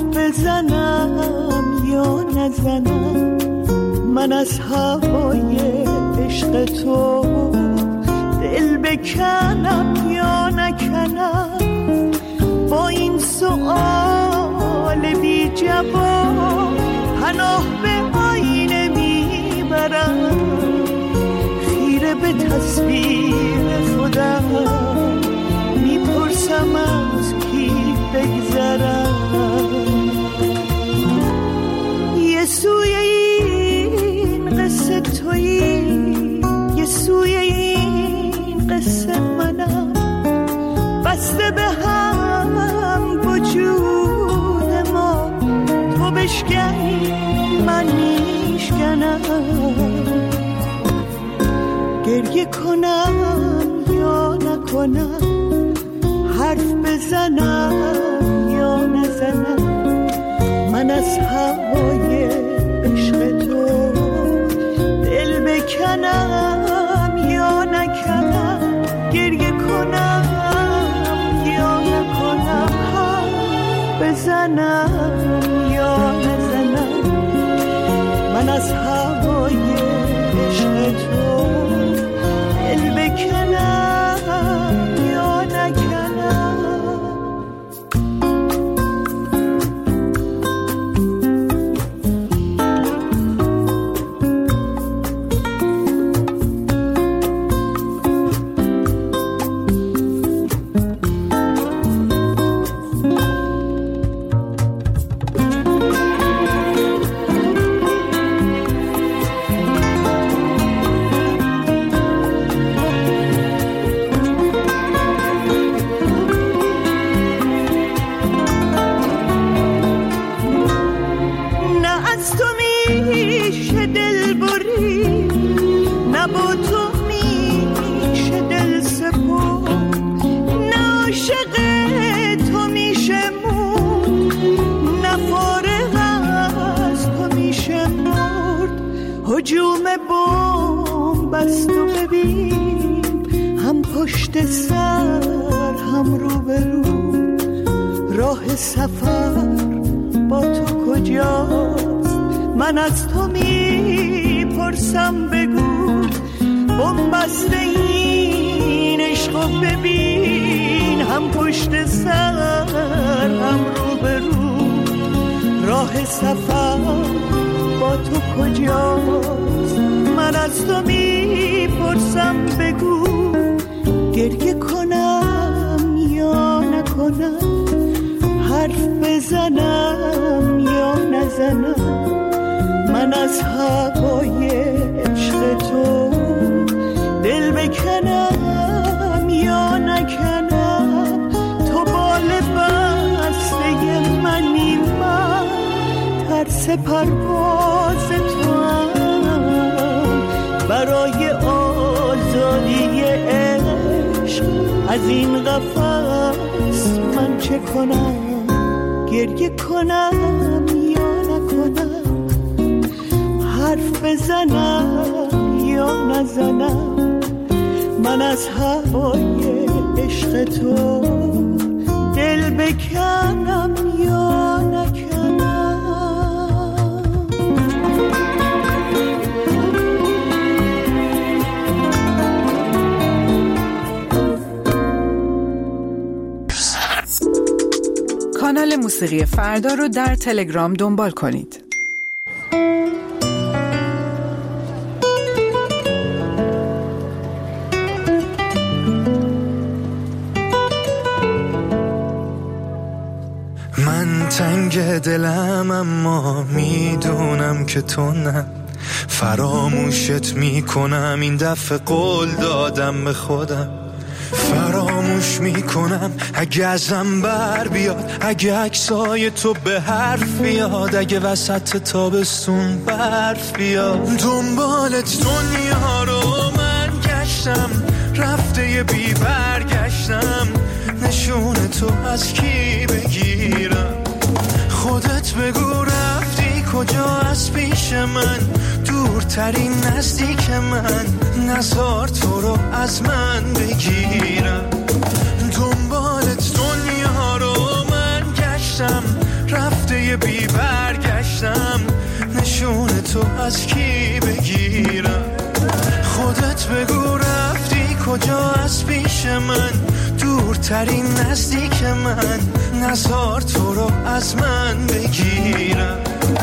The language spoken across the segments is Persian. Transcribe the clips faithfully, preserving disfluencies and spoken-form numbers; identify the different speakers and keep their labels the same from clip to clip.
Speaker 1: بزنم یا نزنم، من از هوای عشق تو دل بکنم یا نکنم. با این سؤال بی جواب پناه به آینه میبرم، خیره به تصویر خودم میپرسم از کی بگذرم. یه سوی این قصه تویی، یه سوی این قصه منم، بسته به هم وجود ما، تو بشکنی من میشکنم. گریه کنم یا نکنم، حرف بزنم یا نزنم، من از هوای عشق تو دل بکنم یا نکنم. گریه کنم یا نکنم، حرف بزنم یا نزنم، من از هوای عشق تو دل بکنم یا نکنم. هجوم بمب است و ببین، هم پشت سر هم رو به رو، راه سفر با تو کجاست؟ من از تو میپرسم بگو، بمب است این عشق و ببین، هم پشت سر هم رو به رو، راه سفر با تو کجاست؟ من از تو میپرسم بگو، گریه کنم یا نکنم، حرف بزنم یا نزنم، من از هوای عشق تو دل بکنم یا نکنم. تو بال بسته منی، من ترس پرواز تو هم، برای آزادی عشق از این قفس من چه کنم؟ گریه کنم یا نکنم، حرف بزنم یا نزنم، من از هوای عشق تو دل بکنم یا نکنم.
Speaker 2: کانال موسیقی فردا رو در تلگرام دنبال کنید.
Speaker 3: من تنگ دلم اما میدونم که تو نه، فراموشت میکنم این دفعه قول دادم به خودم، فراموش میکنم اگه ازم بر بیاد، اگه عکسای تو به حرف بیاد، اگه وسط تابستون برف بیاد. دنبالت دنیا رو من گشتم، رفته یه بی برگشتم، نشون تو از کی بگیرم؟ خودت بگو رفتی کجا از پیش من، دورترین نزدیک من، نزار تو رو از من بگیرم. دنبالت دنیا رو من گشتم، رفته رفته بی برگشتم، نشون تو از کی بگیرم؟ خودت بگو رفتی کجا از پیش من، دورترین نزدیک من، نزار تو رو از من بگیرم.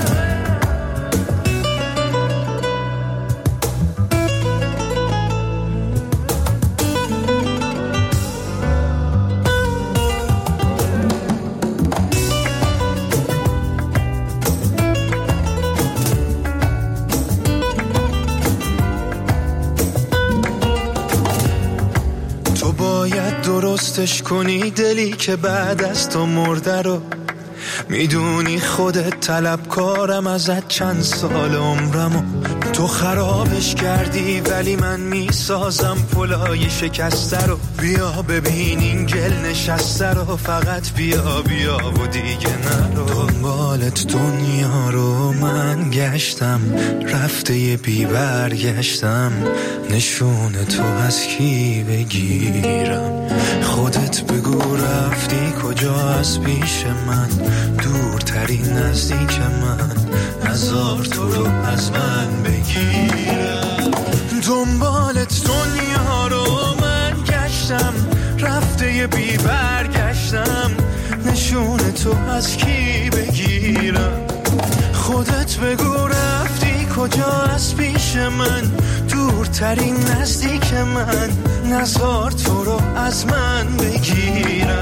Speaker 3: درستش کنی دلی که بعد از تو مرده رو، میدونی خودت طلبکارم ازت چند سال عمرمو، تو خرابش کردی ولی من میسازم پلای شکسته رو. بیا ببین این گل نشسته رو، فقط بیا بیا و دیگه نرو. دنبالت دنیا رو من گشتم، رفته یه بی برگشتم، نشون تو از کی بگیرم؟ خودت بگو رفتی کجا از پیش من، دورترین نزدیک من، نزار تو رو از من بگیرم. دنبالت دنیا رو من گشتم، رفته یه بی برگشتم، نشون تو از کی بگیرم؟ خودت بگو رفتی کجا از پیش من، دورترین نزدیک من، نزار تو رو از من بگیرم.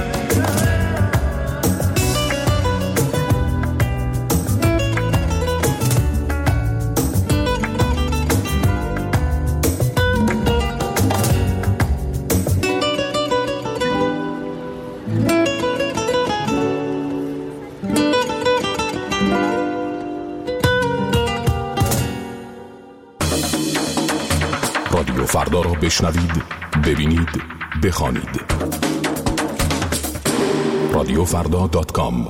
Speaker 4: رادیو فردا را بشنوید، ببینید، بخوانید. رادیو فردا دات کام.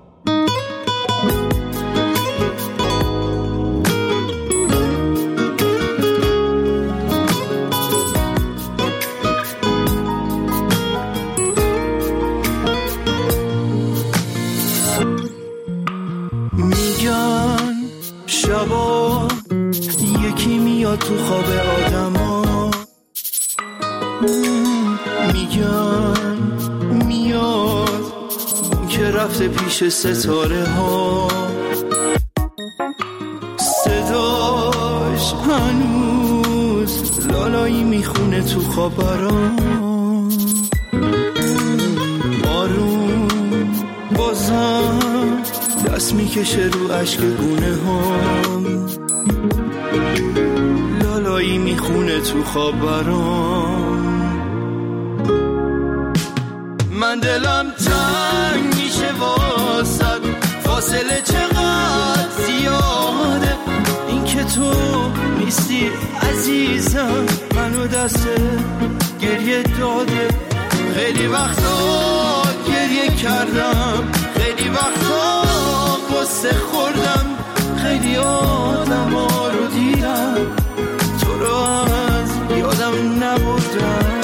Speaker 3: میگن شبا یکی میاد تو خواب آدما، میگن میاد که رفته پیش ستاره ها، صداش هنوز لالایی میخونه تو خبران، آروم بازم دست میکشه رو عشق گونه هم، لالایی میخونه تو خبران. من دلم تنگ میشه واسد، فاصله چقدر زیاده، این که تو نیستی عزیزم منو دست گریه داده. خیلی وقتا گریه کردم، خیلی وقتا قصه خوردم، خیلی آدم ها رو دیدم تو رو از یادم نبردم.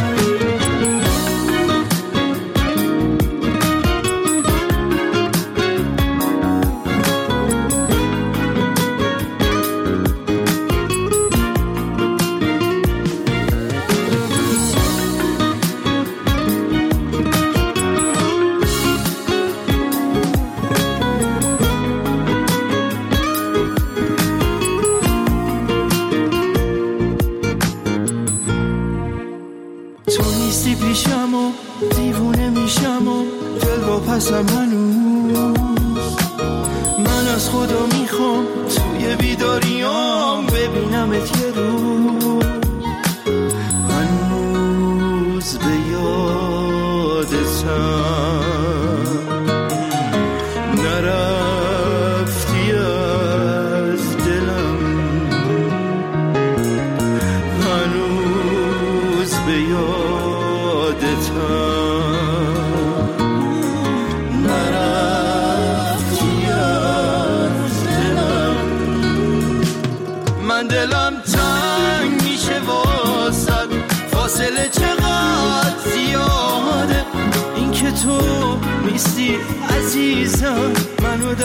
Speaker 3: پیشم و دیوونه میشم و دل با پسم هنوز، من از خدا میخوام توی بیداریام ببینمت یه روز، هنوز به یادتم نرفتی از دلم، هنوز به یادتم نرفتی از دلم.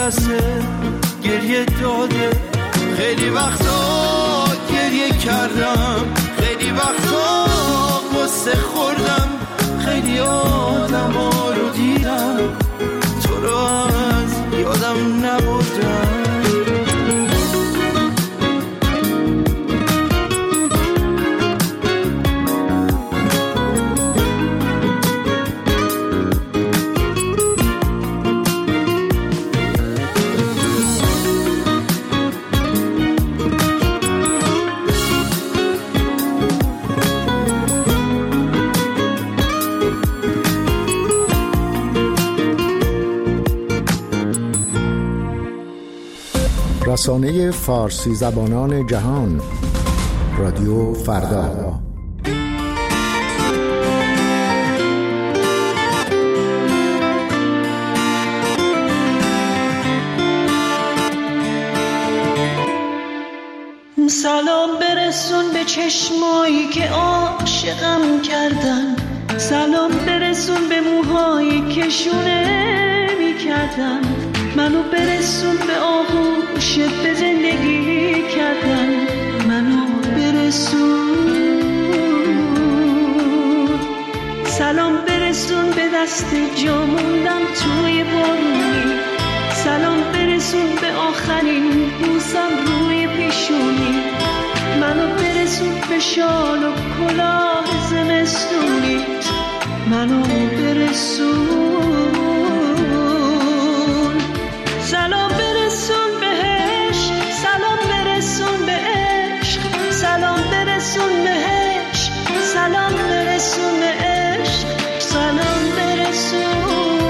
Speaker 3: جلسه گریه داده، خیلی وقتا گریه کردم، خیلی وقتا قصه خوردم، خیلی آدم ها رو دیدم تو رو از یادم نبردم.
Speaker 5: رسانه فارسی زبانان جهان، رادیو فردا.
Speaker 1: سلام برسون به چشمایی که عاشقم کردن، سلام برسون به موهایی که شونه می کردن، منو برسون به آغوشت به زندگی کردن، منو برسون. سلام برسون به دست جا موندم توی بارونی، سلام برسون به آخرین بوسم روی پیشونی، منو برسون به شال و کلاه زمستونیت، منو برسون. سلام برسون بهش، سلام برسون به عشق، سلام برسون بهش، سلام برسون به عشق، سلام برسون.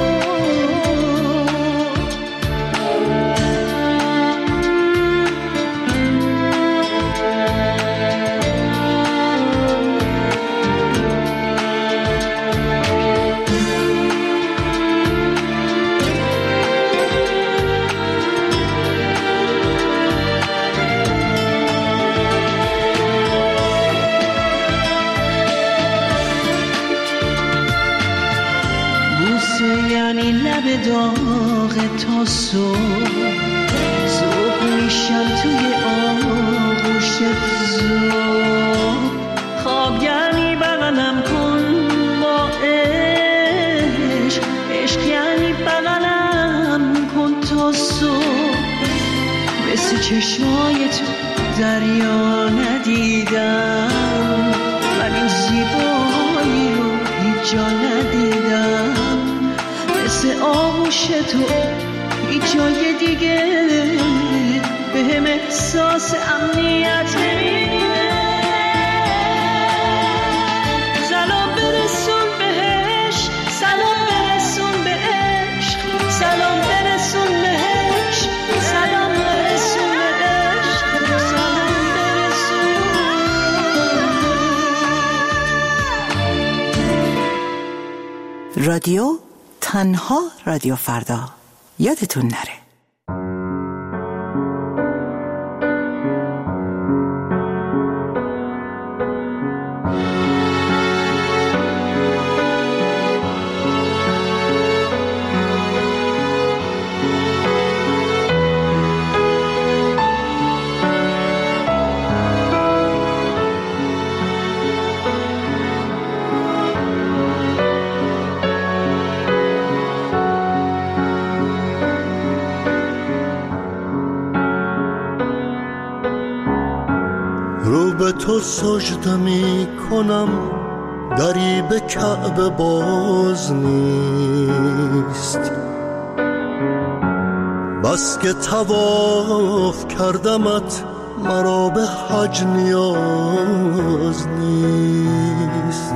Speaker 1: یعنی لب داغ تا صبح، صبح میشم توی آغوشت زود، خواب یعنی بغلم کن با عشق، عشق یعنی بغلم کن تا صبح. مثل چشمای تو دریا ندیدم، ولی زیبایی رو هیچ جا ندیدم، مثل آغوش تو هیچ جای دیگه به هم احساس امنیت نمیده. سلام برسون بهش، سلام برسون به عشق، سلام برسون بهش، سلام برسون به عشق، سلام برسون.
Speaker 2: رادیو تنها رادیو فردا، یادتون نره.
Speaker 6: رو به تو سجده می کنم، دری به کعبه باز نیست، بس که طواف کردمت مرا به حج نیاز نیست.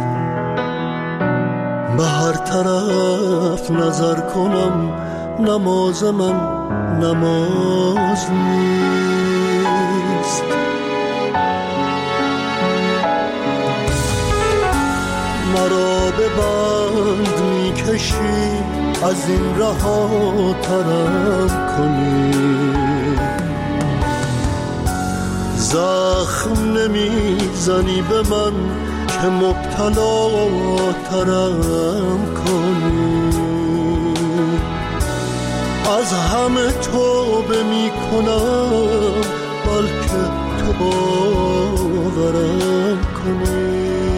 Speaker 6: به هر طرف نظر کنم نماز من نماز نیست. مرا به بند می کشی از این رها ترم کنی، زخم نمی زنی به من که مبتلا ترم کنی. از همه توبه می کنم بلکه تو باورم کنی.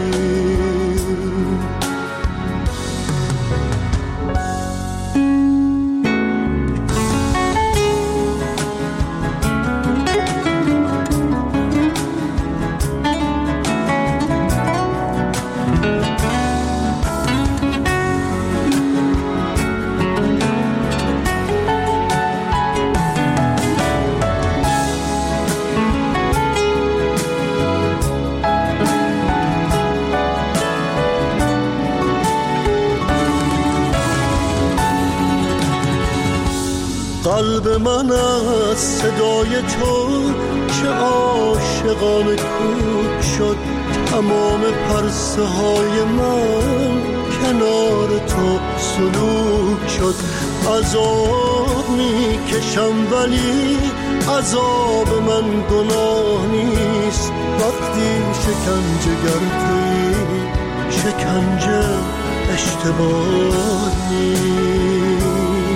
Speaker 6: قلب من از صدای تو چه عاشقانه کوک شد، تمام پرسه های من کنار تو سلوک شد. عذاب می کشم ولی عذاب من گناه نیست، وقتی شکنجه گردی شکنجه اشتباه نیست.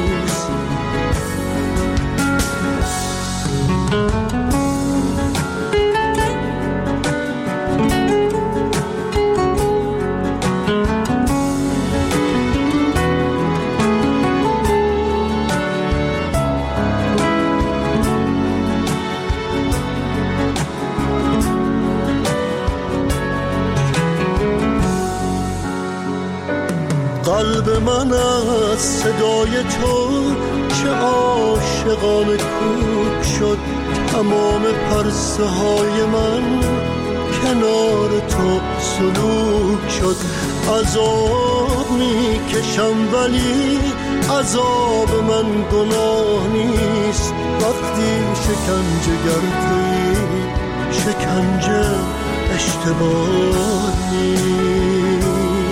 Speaker 6: قلب من از صدای تو چه عاشقانه کوک شد، تمام پرسه های من کنار تو سلوک شد. عذاب می کشم ولی عذاب من گناه نیست، وقتی شکنجه گردی شکنجه اشتباه نیست.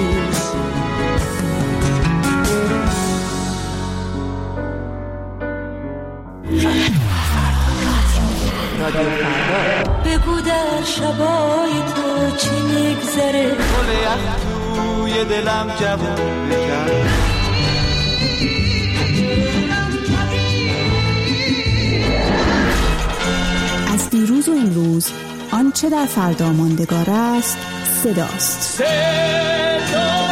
Speaker 1: بگو در شبای تو چی میگذره،
Speaker 7: گل یخ توی دلم جوون بکرد.
Speaker 8: از دیروز و امروز آنچه در فردا ماندگار است صداست. صدا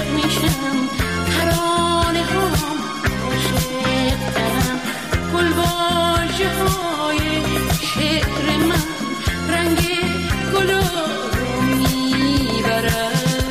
Speaker 1: عاشق میشم، ترانه هام عاشق ترم، گل واژه های شعر من رنگ گلو رو میبرم.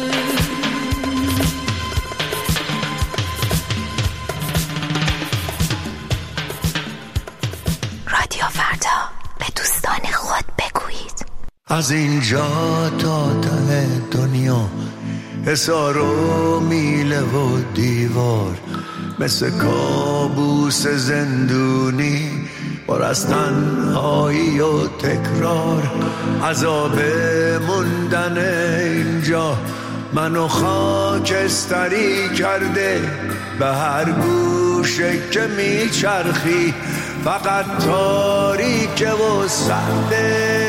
Speaker 9: رادیو فردا، به دوستان خود بگویید.
Speaker 3: از اینجا تا ته دنیا حصار و میله و دیوار، مثل کابوس زندونی پر از تنهایی و تکرار. عذاب موندن اینجا منو خاکستری کرده، به هر گوشه که میچرخی فقط تاریکه و سرده.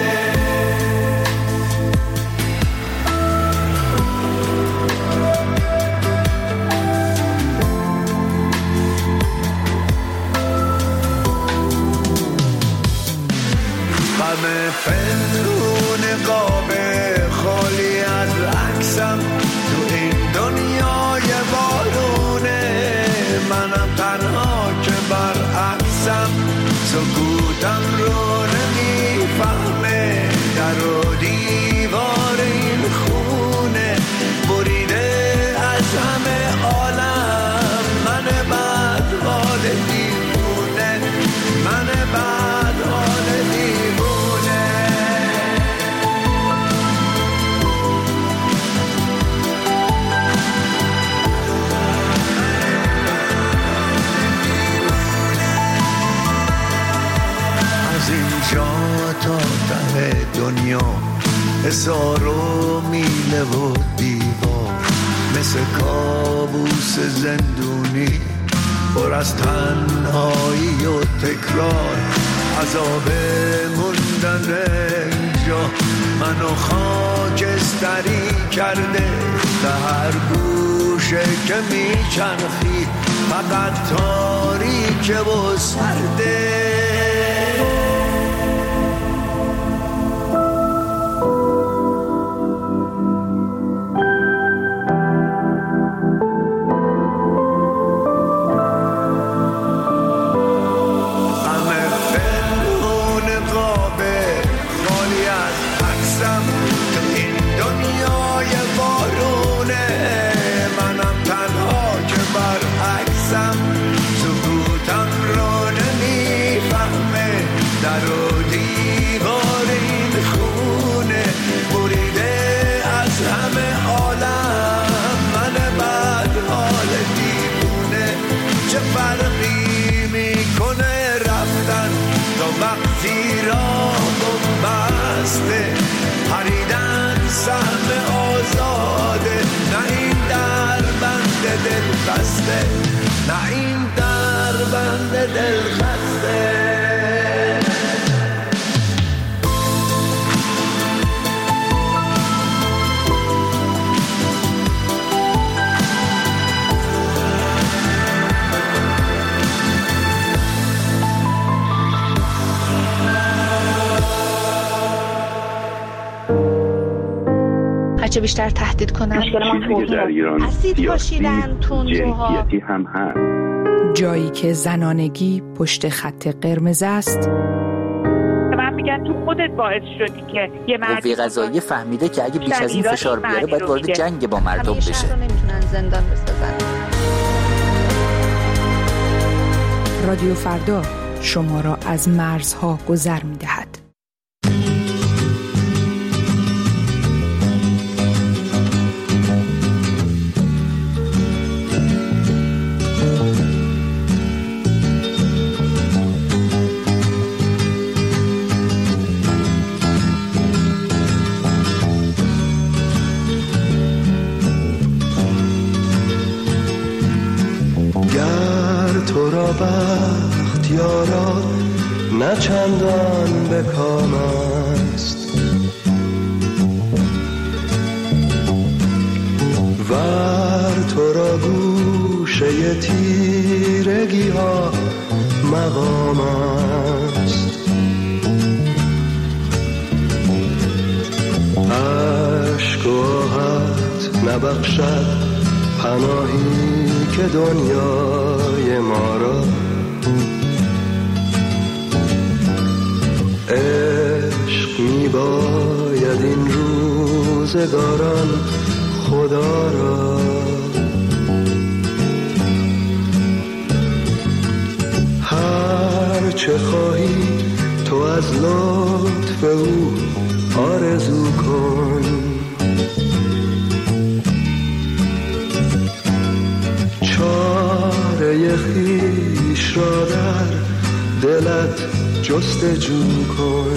Speaker 3: همه پنهون قاب خالی از عکسم تو این دنیای بارونه، منم تنها که برعکسم، سکوتم رو نمیفهمه، در و دیوار این خونه بریده از همه عالم. من بد حال دیوونه، من بد حال دیوونه. اینجا تا ته دنیا حصار و میله و دیوار، مثل کابوس زندونی پر از تنهایی و تکرار. عذاب موندن اینجا منو خاکستری کرده، به هر گوشه که میچرخی فقط تاریکه و سرده. پریدن سهم آزاده، نه این در بند دل خسته، نه این در بند دل خسته.
Speaker 10: هرچه بیشتر تهدید کنن
Speaker 11: در ایران
Speaker 10: اسید پاشیدن تندروها
Speaker 11: هم هست.
Speaker 2: جایی که زنانگی پشت خط قرمز است.
Speaker 12: من میگن تو خودت باعث شدی که یه مرد
Speaker 13: قوه قضاییه فهمیده که اگه بیش از این فشار بیاره باید وارد جنگ با مردم بشه.
Speaker 10: شهر رو نمیتونن زندان بسازن.
Speaker 2: رادیو فردا شما را از مرزها گذر می‌دهد.
Speaker 6: تو را بخت یارا نه چندان به کام است، ور تو را گوشه تیرگی ها مقام است. عشق و آهت نبخشد پناهی که دنیای ما را عشق می باید این روزگاران خدا را هر چه خواهی تو از لطف او آرزو کن چاره خویش را در دلت جستجو کن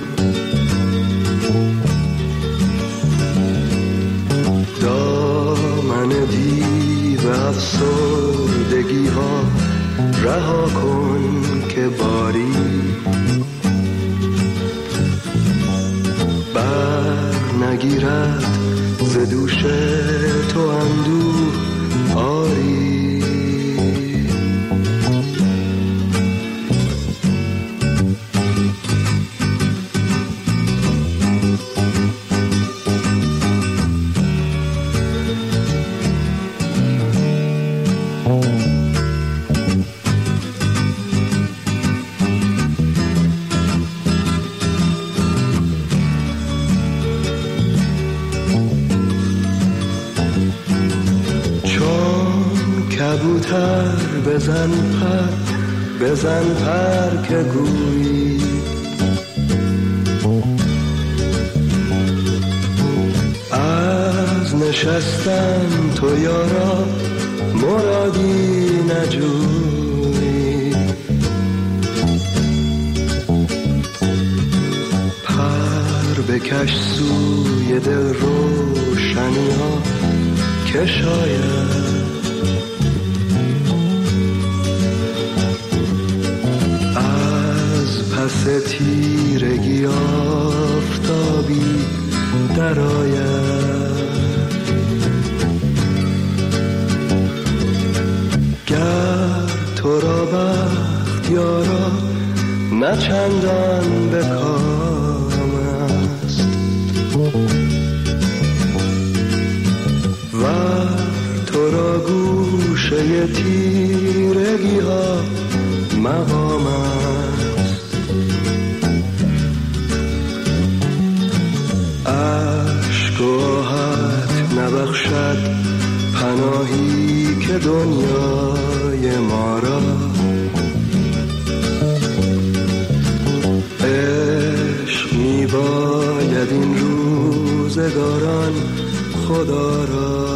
Speaker 6: دامن دیو افسردگی ها رها کن که باری بر نگیرد ز دوش تو اندوه آری کبوتر بزن پر بزن پر که گویی از نشستن تو یارا مرادی نجویی پر بکش سوی دل روشنی ها که شاید پس تیرگی آفتابی در آید گر تو را بخت یارا نه چندان به کام است و تو را گوشه تیرگی ها مقام است عشق و آهت نبخشد پناهی که دنیای ما را عشق می باید این روزگاران خدا را